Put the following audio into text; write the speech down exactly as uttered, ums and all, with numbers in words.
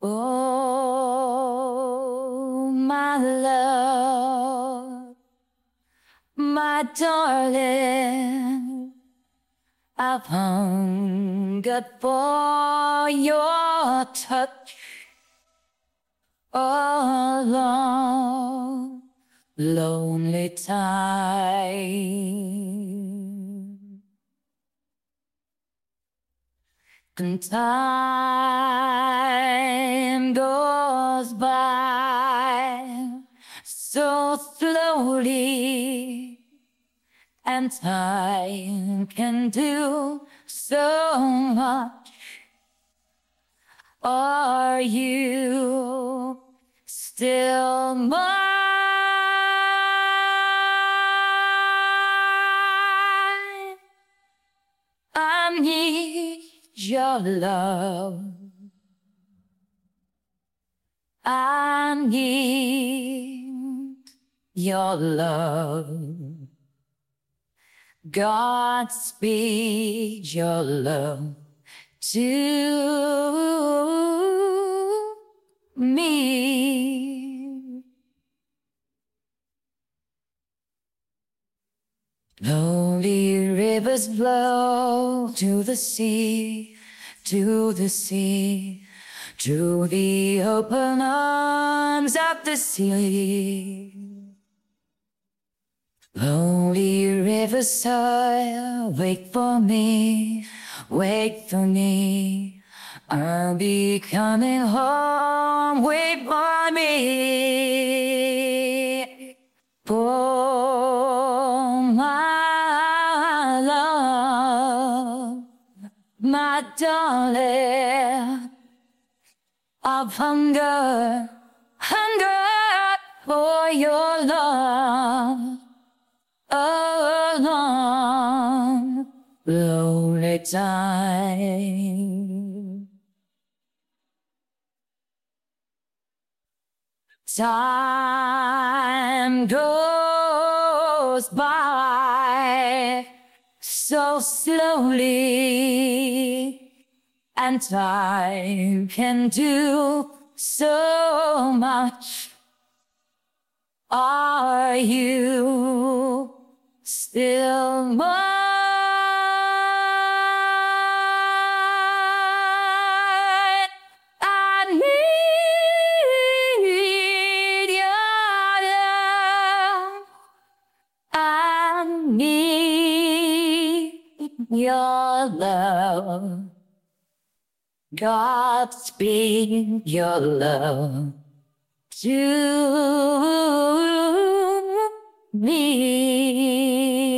Oh, my love, my darling, I've hungered for your touch a long, lonely time. And time goes by so slowly, and time can do so much. Are you still mine? I need your love. I need your love. Godspeed your love to me. Lonely rivers flow to the sea, to the sea, to the open arms of the sea. Lonely rivers sigh, wait for me, wait for me. I'll be coming home, wait for me. For my love, my darling, I've hungered, hungered for your love. A long, lonely time. Time goes by so slowly, and time can do so much. Are you still mine? I need your love. I need your love. Godspeed your love to me.